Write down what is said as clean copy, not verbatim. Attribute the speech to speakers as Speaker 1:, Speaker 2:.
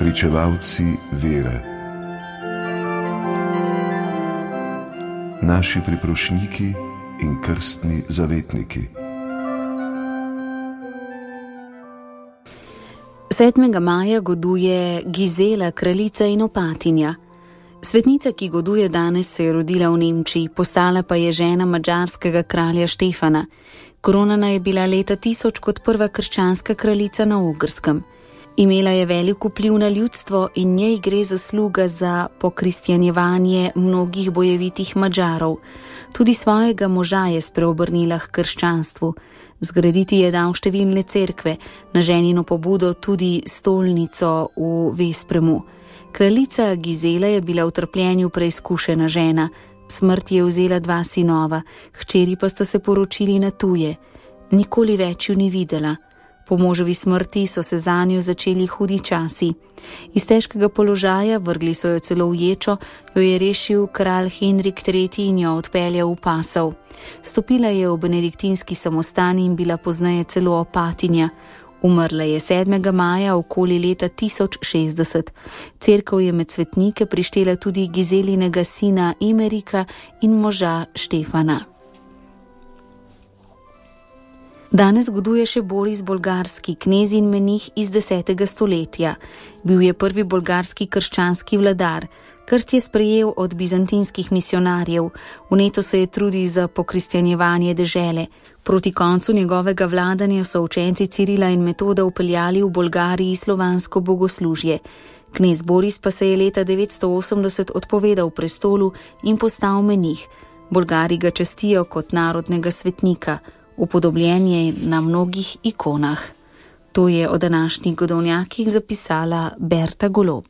Speaker 1: pričevalci vere, naši priprošniki in krstni zavetniki.
Speaker 2: 7. maja goduje Gizela, kraljica in opatinja. Svetnica, ki goduje danes, se je rodila v Nemčiji, postala pa je žena madžarskega kralja Štefana. Koronana je bila leta 1000 kot prva krščanska kraljica na Ogrskem. Imela je velik vpliv na ljudstvo in njej gre zasluga za pokristjanjevanje mnogih bojevitih Madžarov. Tudi svojega moža je spreobrnila k krščanstvu. Zgraditi je dal številne cerkve, na ženino pobudo tudi stolnico v Vespremu. Kraljica Gizela je bila v trpljenju preizkušena žena. Smrt je vzela 2 sinova, hčeri pa sta se poročili na tuje. Nikoli več ju ni videla. Po moževi smrti so se zanjo začeli hudi časi. Iz težkega položaja, vrgli so jo celo v ječo, jo je rešil kralj Henrik III in jo odpeljal v Pasov. Stopila je v benediktinski samostan in bila pozneje celo opatinja. Umrla je 7. maja okoli leta 1060. Cerkev je med svetnike prištela tudi Gizelinega sina Emerika in moža Štefana. Danes goduje še Boris Bolgarski, knez in menih iz 10. stoletja. Bil je prvi bolgarski krščanski vladar. Krst je sprejel od bizantinskih misionarjev. Vneto se je trudil za pokristjanjevanje dežele. Proti koncu njegovega vladanja so učenci Cirila in Metoda vpeljali v Bolgariji slovansko bogoslužje. Knez Boris pa se je leta 980 odpovedal prestolu in postal menih. Bolgari ga častijo kot narodnega svetnika. Upodobljen je na mnogih ikonah. To je o današnjih godovnjakih zapisala Berta Golob.